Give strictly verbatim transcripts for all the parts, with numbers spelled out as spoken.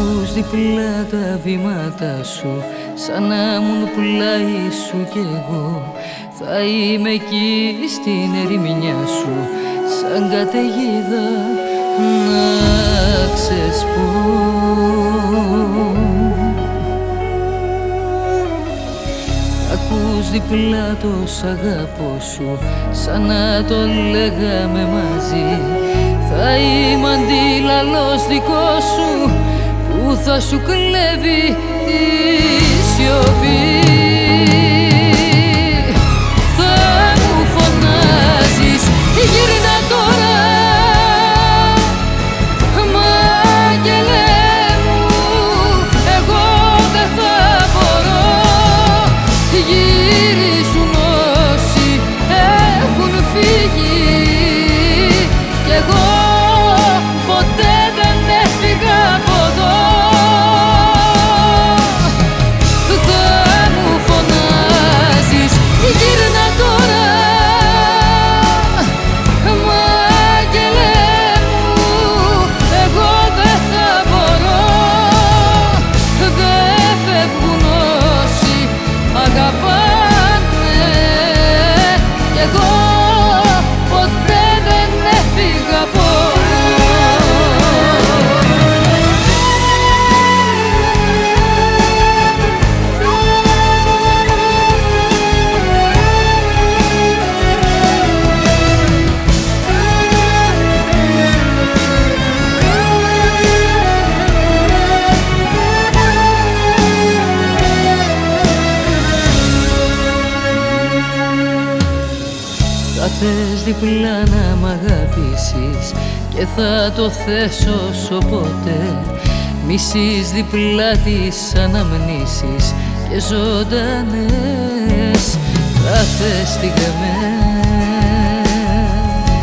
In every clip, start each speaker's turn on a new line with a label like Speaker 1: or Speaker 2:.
Speaker 1: ακούς διπλά τα βήματα σου, σαν να μουν πλάι σου κι εγώ θα είμαι εκεί στην ερημιά σου, σαν καταιγίδα να ξεσπώ. Ακούς διπλά το σ' αγαπώ σου, σαν να το λέγαμε μαζί. Θα είμαι αντίλαλος δικό σου, που θα σου κλέβει τη σιωπή. Θα μου φωνάζεις γύρνα τώρα, μα αγγελέ μου, εγώ δεν θα μπορώ. Γυρίζουν όσοι έχουν φύγει κι εγώ ποτέ δεν έφυγα από εδώ. Θα μου φωνάζεις γύρνα τώρα, μα αγγελέ μου, εγώ δεν θα μπορώ. Δεν φεύγουν όσοι αγαπάνε κι εγώ ποτέ δεν έφυγα από θα θες διπλά να μ' αγαπήσεις και θα το θες όσο ποτέ. Μισείς διπλά τις αναμνήσεις και ζωντανές κάθε στιγμές.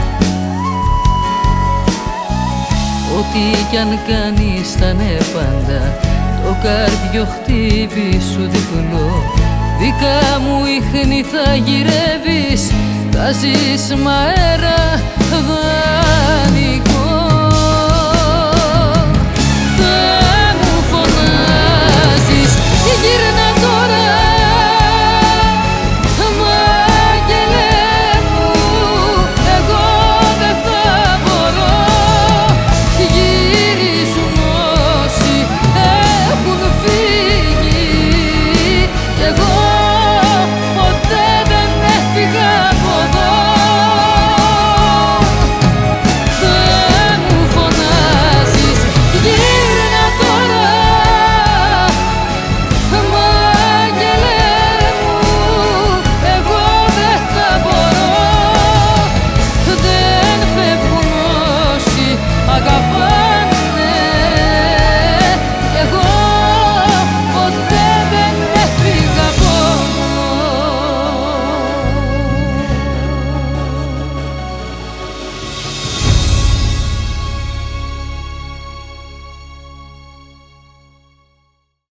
Speaker 1: Ό,τι κι αν κάνεις θα είναι πάντα το καρδιοχτύπη σου διπλό. Δικά μου ίχνη θα γυρεύεις, θα ζεις μ' αέρα δανεικό.